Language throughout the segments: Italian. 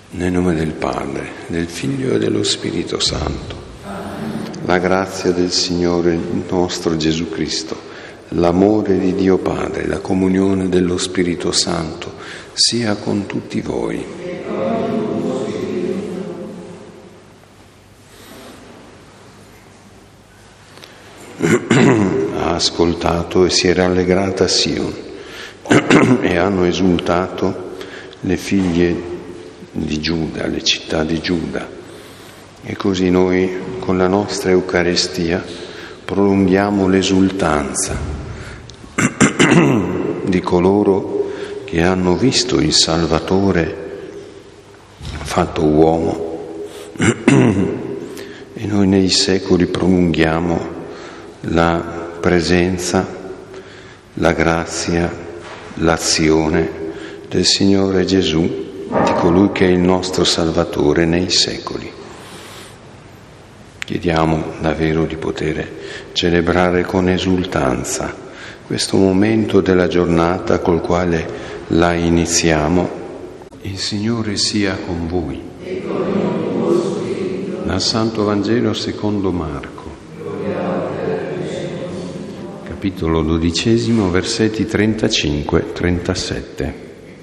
Nel nome del Padre, del Figlio e dello Spirito Santo. La grazia del Signore nostro Gesù Cristo, l'amore di Dio Padre, la comunione dello Spirito Santo sia con tutti voi. Ha ascoltato e si è rallegrata Sion e hanno esultato le figlie di Giuda, le città di Giuda. E così noi con la nostra Eucaristia prolunghiamo l'esultanza di coloro che hanno visto il Salvatore fatto uomo e noi nei secoli prolunghiamo la presenza, la grazia, l'azione del Signore Gesù, di colui che è il nostro Salvatore nei secoli. Chiediamo davvero di poter celebrare con esultanza questo momento della giornata col quale la iniziamo. Il Signore sia con voi. E con il tuo spirito. Dal Santo Vangelo secondo Marco. Capitolo 12, versetti 35-37.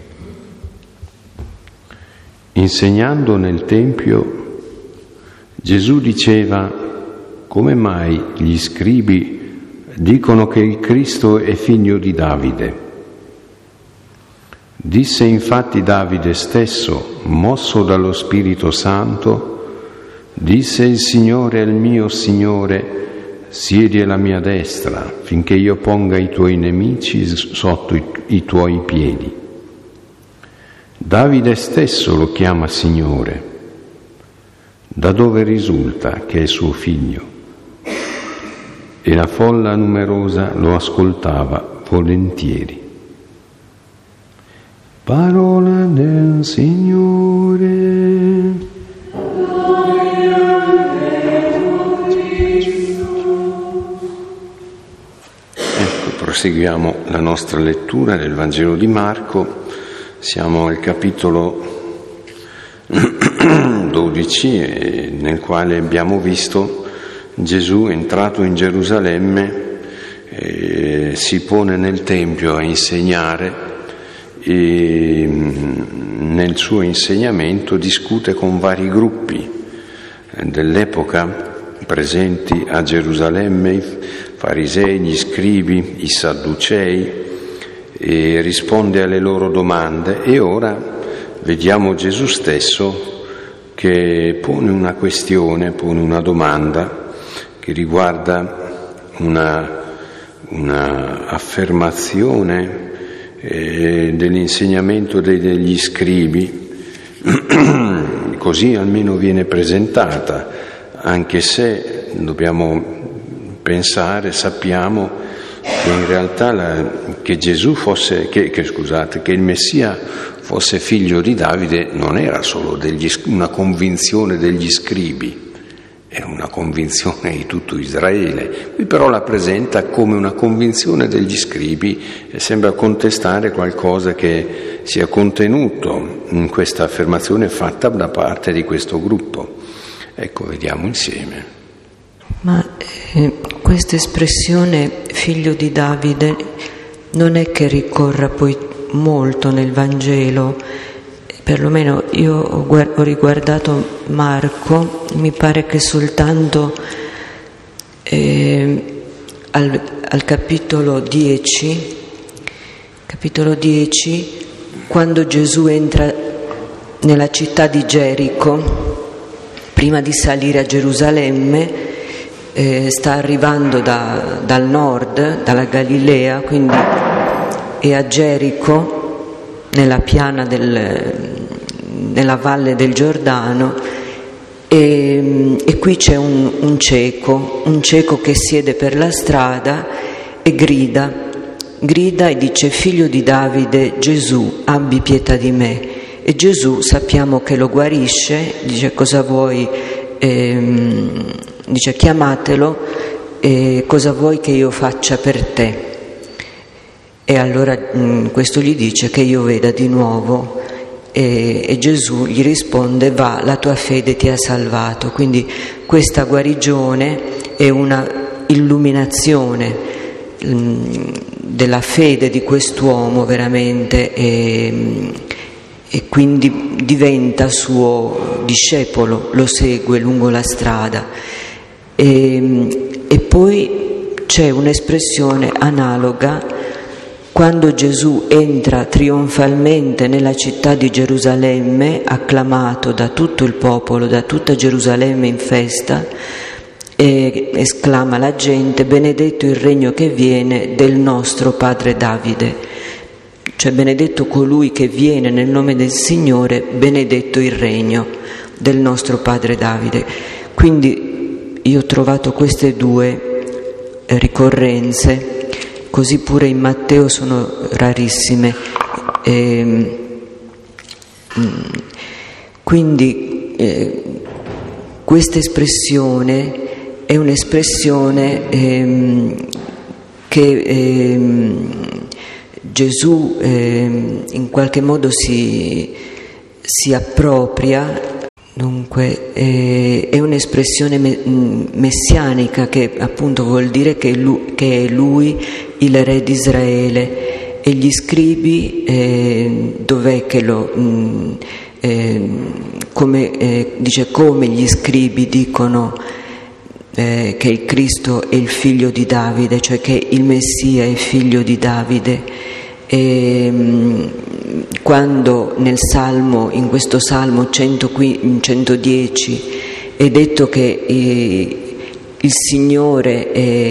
Insegnando nel Tempio, Gesù diceva: come mai gli scribi dicono che il Cristo è figlio di Davide? Disse infatti Davide stesso, mosso dallo Spirito Santo, disse il Signore al mio Signore: siedi alla mia destra, finché io ponga i tuoi nemici sotto i tuoi piedi. Davide stesso lo chiama Signore. Da dove risulta che è suo figlio? E la folla numerosa lo ascoltava volentieri. Parola del Signore. Proseguiamo la nostra lettura del Vangelo di Marco. Siamo al capitolo 12, nel quale abbiamo visto Gesù entrato in Gerusalemme, si pone nel Tempio a insegnare e nel suo insegnamento discute con vari gruppi dell'epoca presenti a Gerusalemme, i farisei, gli scribi, i sadducei, e risponde alle loro domande. E ora vediamo Gesù stesso che pone una questione, pone una domanda che riguarda una affermazione dell'insegnamento degli scribi, così almeno viene presentata, anche se dobbiamo pensare, sappiamo che in realtà che Gesù fosse, che il Messia fosse figlio di Davide non era solo una convinzione degli scribi, era una convinzione di tutto Israele. Qui però la presenta come una convinzione degli scribi e sembra contestare qualcosa che sia contenuto in questa affermazione fatta da parte di questo gruppo. Ecco, vediamo insieme. Ma questa espressione figlio di Davide non è che ricorra poi molto nel Vangelo, perlomeno io ho riguardato Marco, mi pare che soltanto al capitolo 10, quando Gesù entra nella città di Gerico, prima di salire a Gerusalemme, sta arrivando dal nord, dalla Galilea, quindi è a Gerico, nella piana nella valle del Giordano, e qui c'è un cieco che siede per la strada e grida e dice: figlio di Davide, Gesù, abbi pietà di me. E Gesù sappiamo che lo guarisce, dice: cosa vuoi? Dice: chiamatelo, cosa vuoi che io faccia per te? E allora questo gli dice che io veda di nuovo. e Gesù gli risponde: va, la tua fede ti ha salvato. Quindi questa guarigione è una illuminazione della fede di quest'uomo veramente, e quindi diventa suo discepolo, lo segue lungo la strada. E poi c'è un'espressione analoga quando Gesù entra trionfalmente nella città di Gerusalemme, acclamato da tutto il popolo, da tutta Gerusalemme in festa, e esclama la gente: benedetto il regno che viene del nostro padre Davide. Cioè, benedetto colui che viene nel nome del Signore, benedetto il regno del nostro padre Davide. Quindi io ho trovato queste due ricorrenze, così pure in Matteo sono rarissime. Quindi questa espressione è un'espressione che Gesù in qualche modo si appropria. Dunque è un'espressione messianica, che appunto vuol dire che è lui il re di Israele, e gli scribi dov'è che lo come gli scribi dicono che il Cristo è il figlio di Davide, cioè che il Messia è figlio di Davide. Quando in questo Salmo 110 è detto che il Signore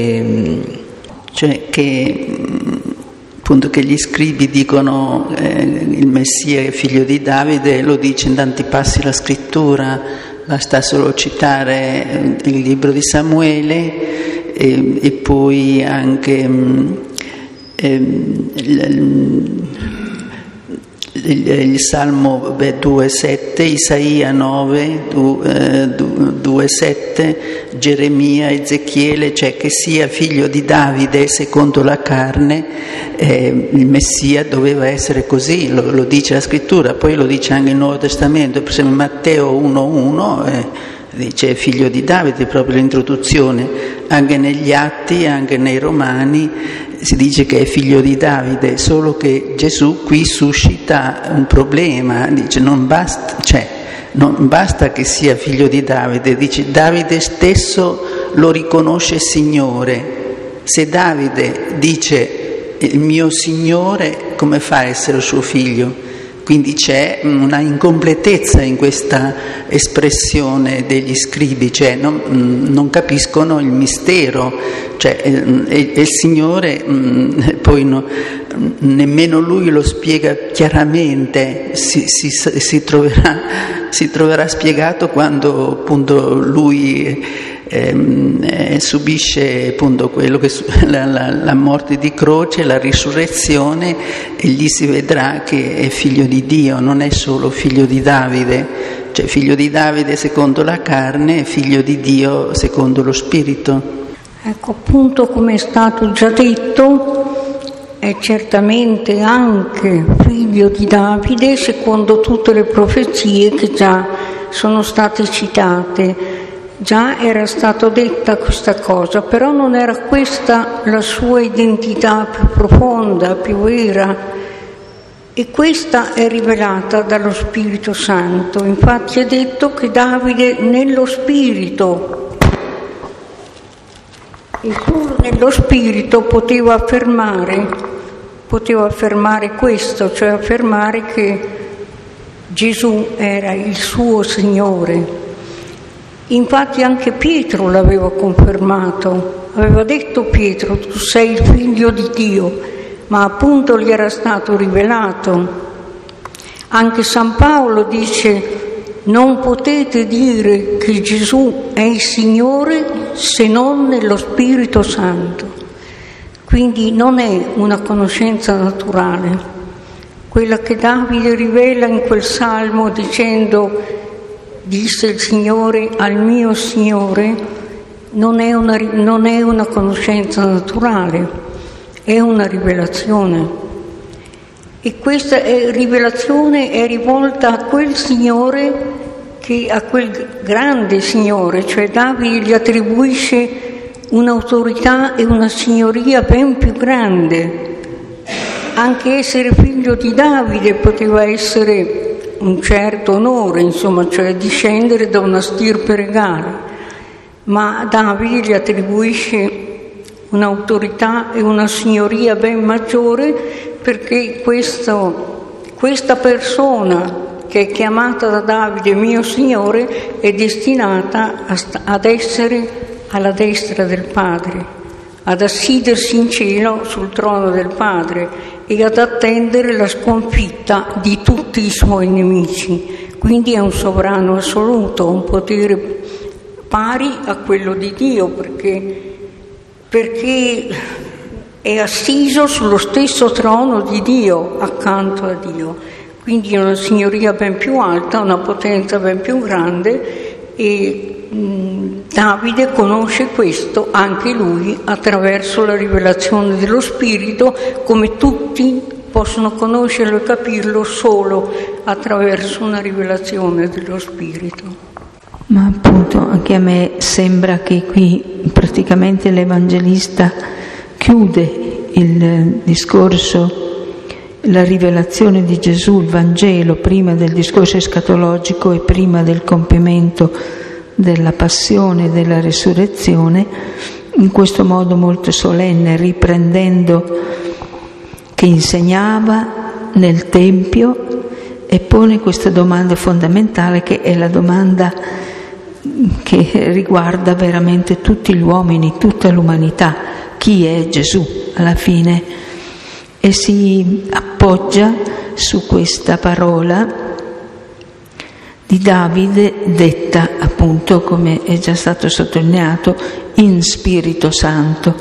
cioè che appunto che gli scribi dicono il Messia è figlio di Davide, lo dice in tanti passi la Scrittura, basta solo citare il libro di Samuele e poi anche il Salmo 2,7, Isaia 9, 2,7, Geremia, Ezechiele, cioè che sia figlio di Davide secondo la carne. Il Messia doveva essere così, lo dice la Scrittura, poi lo dice anche il Nuovo Testamento, per esempio Matteo 1,1 dice figlio di Davide, proprio l'introduzione, anche negli Atti, anche nei Romani si dice che è figlio di Davide, solo che Gesù qui suscita un problema, dice non basta che sia figlio di Davide, dice Davide stesso lo riconosce Signore. Se Davide dice il mio Signore, come fa a essere suo figlio? Quindi c'è una incompletezza in questa espressione degli scribi, cioè non capiscono il mistero, cioè il Signore poi nemmeno Lui lo spiega chiaramente, si troverà spiegato quando appunto Lui subisce appunto quello che la morte di croce, la risurrezione, e gli si vedrà che è figlio di Dio, non è solo figlio di Davide, cioè figlio di Davide secondo la carne e figlio di Dio secondo lo spirito. Ecco, appunto, come è stato già detto, è certamente anche figlio di Davide secondo tutte le profezie che già sono state citate. Già era stata detta questa cosa, però non era questa la sua identità più profonda, più vera, e questa è rivelata dallo Spirito Santo. Infatti è detto che Davide nello Spirito, e solo nello Spirito poteva affermare questo, cioè affermare che Gesù era il suo Signore. Infatti anche Pietro l'aveva confermato, aveva detto Pietro: tu sei il figlio di Dio, ma appunto gli era stato rivelato. Anche San Paolo dice: non potete dire che Gesù è il Signore se non nello Spirito Santo. Quindi non è una conoscenza naturale, quella che Davide rivela in quel salmo dicendo: disse il Signore al mio Signore, non è una conoscenza naturale, è una rivelazione. E questa rivelazione è rivolta a quel Signore, a quel grande Signore, cioè Davide gli attribuisce un'autorità e una signoria ben più grande. Anche essere figlio di Davide poteva essere un certo onore, insomma, cioè discendere da una stirpe regale, ma Davide gli attribuisce un'autorità e una signoria ben maggiore, perché questa persona che è chiamata da Davide mio Signore è destinata ad essere alla destra del Padre, ad assiedersi in cielo sul trono del Padre e ad attendere la sconfitta di tutti i suoi nemici. Quindi è un sovrano assoluto, un potere pari a quello di Dio, perché è assiso sullo stesso trono di Dio, accanto a Dio. Quindi è una signoria ben più alta, una potenza ben più grande, e Davide conosce questo anche lui attraverso la rivelazione dello Spirito, come tutti possono conoscerlo e capirlo solo attraverso una rivelazione dello Spirito. Ma appunto anche a me sembra che qui praticamente l'Evangelista chiude il discorso, la rivelazione di Gesù, il Vangelo, prima del discorso escatologico e prima del compimento della passione e della resurrezione, in questo modo molto solenne, riprendendo che insegnava nel Tempio e pone questa domanda fondamentale, che è la domanda che riguarda veramente tutti gli uomini, tutta l'umanità: chi è Gesù alla fine? E si appoggia su questa parola di Davide, detta appunto, come è già stato sottolineato, in Spirito Santo.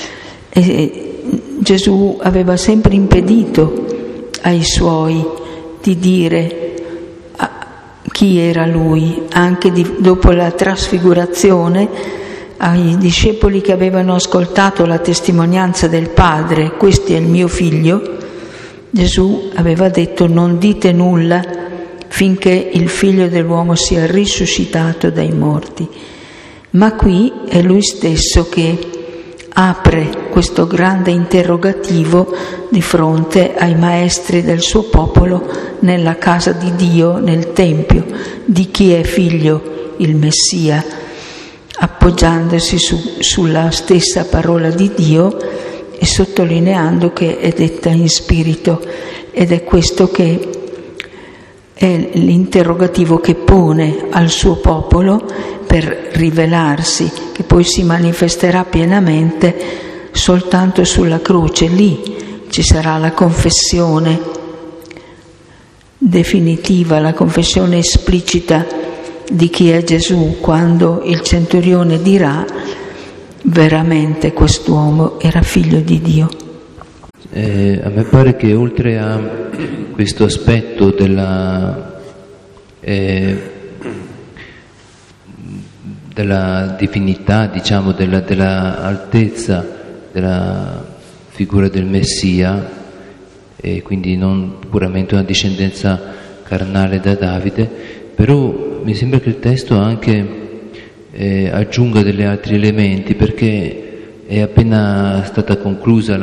E Gesù aveva sempre impedito ai suoi di dire chi era lui, anche dopo la trasfigurazione. Ai discepoli che avevano ascoltato la testimonianza del Padre, questo è il mio figlio, Gesù aveva detto: non dite nulla finché il figlio dell'uomo sia risuscitato dai morti. Ma qui è lui stesso che apre questo grande interrogativo di fronte ai maestri del suo popolo nella casa di Dio, nel Tempio: di chi è figlio il Messia? Appoggiandosi sulla stessa parola di Dio e sottolineando che è detta in spirito, ed è questo che è l'interrogativo che pone al suo popolo per rivelarsi, che poi si manifesterà pienamente soltanto sulla croce. Lì ci sarà la confessione definitiva, la confessione esplicita di chi è Gesù, quando il centurione dirà: veramente quest'uomo era figlio di Dio. A me pare che oltre a questo aspetto della divinità, diciamo, della altezza della figura del Messia, e quindi non puramente una discendenza carnale da Davide, però mi sembra che il testo anche aggiunga degli altri elementi, perché è appena stata conclusa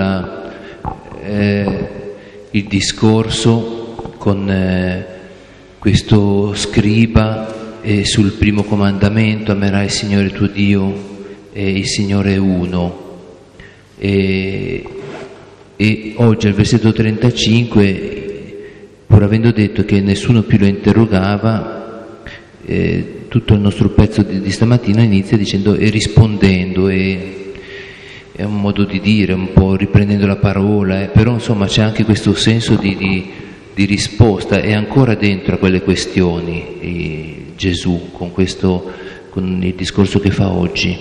il discorso con questo scriba sul primo comandamento: amerai il Signore tuo Dio e il Signore è uno. E oggi al versetto 35, pur avendo detto che nessuno più lo interrogava, tutto il nostro pezzo di stamattina inizia dicendo e rispondendo, e è un modo di dire, un po' riprendendo la parola, però insomma c'è anche questo senso di risposta, è ancora dentro a quelle questioni Gesù con il discorso che fa oggi,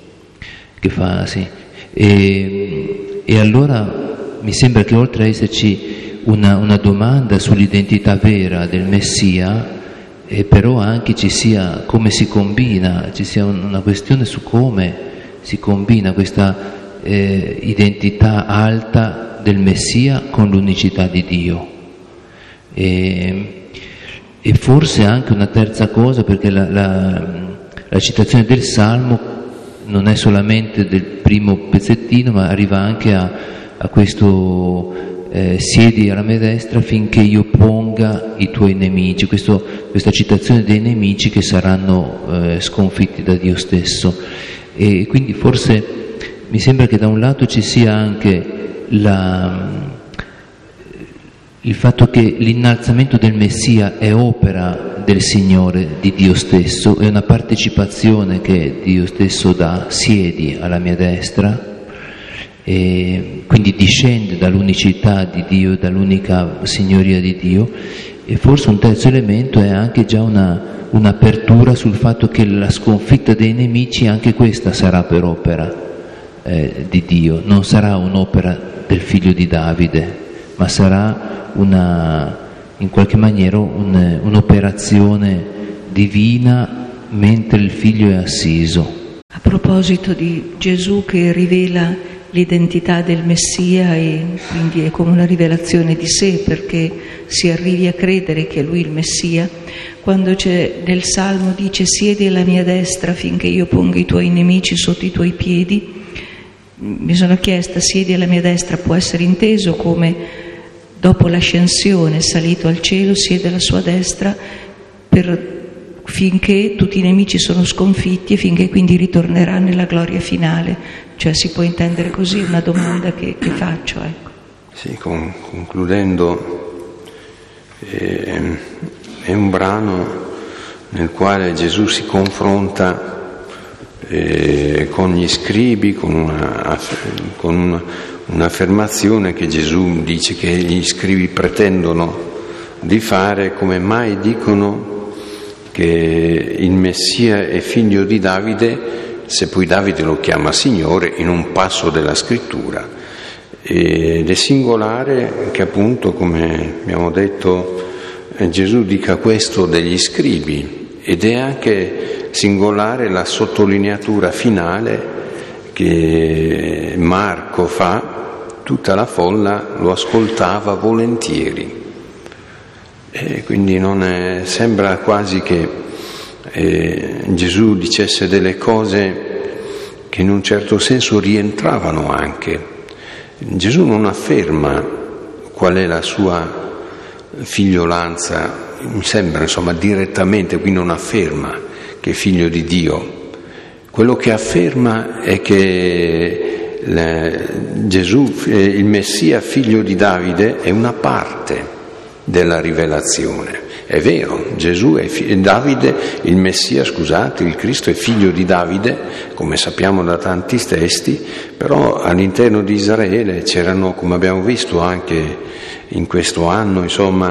e allora mi sembra che oltre a esserci una domanda sull'identità vera del Messia, però anche ci sia come si combina, ci sia una questione su come si combina questa identità alta del Messia con l'unicità di Dio. E forse anche una terza cosa, perché la citazione del Salmo non è solamente del primo pezzettino, ma arriva anche a questo siedi alla mia destra finché io ponga i tuoi nemici, questa citazione dei nemici che saranno sconfitti da Dio stesso. E quindi forse mi sembra che da un lato ci sia anche il fatto che l'innalzamento del Messia è opera del Signore, di Dio stesso, è una partecipazione che Dio stesso dà, siedi alla mia destra, e quindi discende dall'unicità di Dio, dall'unica signoria di Dio. E forse un terzo elemento è anche già un'apertura sul fatto che la sconfitta dei nemici, anche questa sarà per opera di Dio, non sarà un'opera del figlio di Davide, ma sarà in qualche maniera un'operazione divina mentre il figlio è assiso. A proposito di Gesù che rivela l'identità del Messia, e quindi è come una rivelazione di sé perché si arrivi a credere che è lui il Messia, quando c'è nel Salmo dice siedi alla mia destra finché io ponga i tuoi nemici sotto i tuoi piedi, mi sono chiesta, siedi alla mia destra può essere inteso come dopo l'ascensione, salito al cielo, siede alla sua destra finché tutti i nemici sono sconfitti e finché quindi ritornerà nella gloria finale. Cioè si può intendere così, una domanda che faccio. Ecco. Sì, concludendo, è un brano nel quale Gesù si confronta con gli scribi, con un'affermazione che Gesù dice che gli scribi pretendono di fare: come mai dicono che il Messia è figlio di Davide, se poi Davide lo chiama Signore in un passo della Scrittura. Ed è singolare che appunto, come abbiamo detto, Gesù dica questo degli scribi, ed è anche singolare la sottolineatura finale che Marco fa: tutta la folla lo ascoltava volentieri. E quindi sembra quasi che Gesù dicesse delle cose che in un certo senso rientravano anche. Gesù non afferma qual è la sua figliolanza, mi sembra direttamente, qui non afferma che è figlio di Dio. Quello che afferma è che Gesù, il Messia figlio di Davide, è una parte della rivelazione. È vero, Gesù è Davide, il Messia, il Cristo è figlio di Davide, come sappiamo da tanti testi, però all'interno di Israele c'erano, come abbiamo visto anche in questo anno,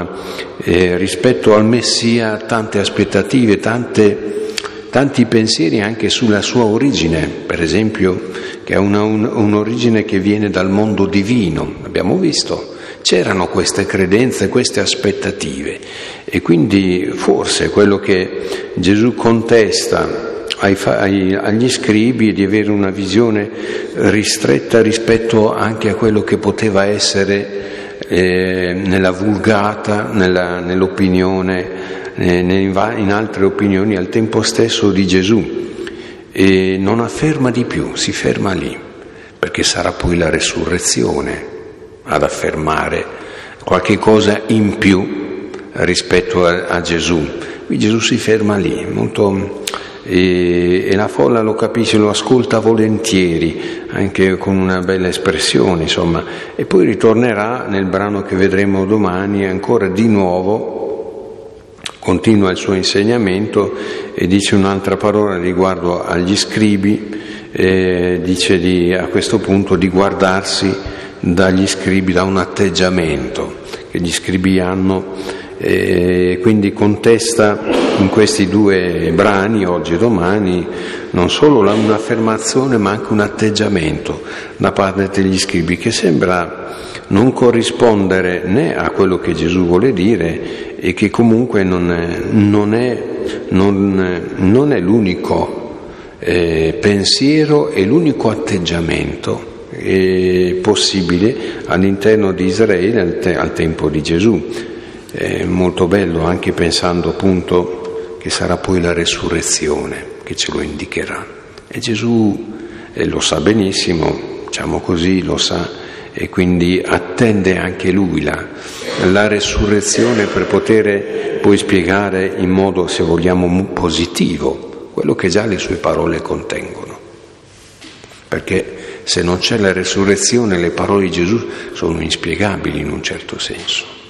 rispetto al Messia tante aspettative, tanti pensieri anche sulla sua origine, per esempio, che è un'origine che viene dal mondo divino, abbiamo visto. C'erano queste credenze, queste aspettative, e quindi forse quello che Gesù contesta agli scribi è di avere una visione ristretta rispetto anche a quello che poteva essere nella vulgata, nell'opinione, in altre opinioni al tempo stesso di Gesù, e non afferma di più, si ferma lì, perché sarà poi la resurrezione ad affermare qualche cosa in più rispetto a Gesù. Qui Gesù si ferma lì, e la folla lo capisce, lo ascolta volentieri, anche con una bella espressione, e poi ritornerà nel brano che vedremo domani, ancora di nuovo continua il suo insegnamento e dice un'altra parola riguardo agli scribi, dice a questo punto di guardarsi dagli scribi, da un atteggiamento che gli scribi hanno, quindi contesta in questi due brani, oggi e domani, non solo un'affermazione ma anche un atteggiamento da parte degli scribi che sembra non corrispondere né a quello che Gesù vuole dire, e che comunque non è l'unico pensiero e l'unico atteggiamento possibile all'interno di Israele al tempo di Gesù. è molto bello, anche pensando appunto che sarà poi la resurrezione che ce lo indicherà. E Gesù lo sa benissimo, diciamo così, lo sa, e quindi attende anche lui la resurrezione per poter poi spiegare in modo, se vogliamo, positivo quello che già le sue parole contengono. Perché se non c'è la resurrezione, le parole di Gesù sono inspiegabili in un certo senso.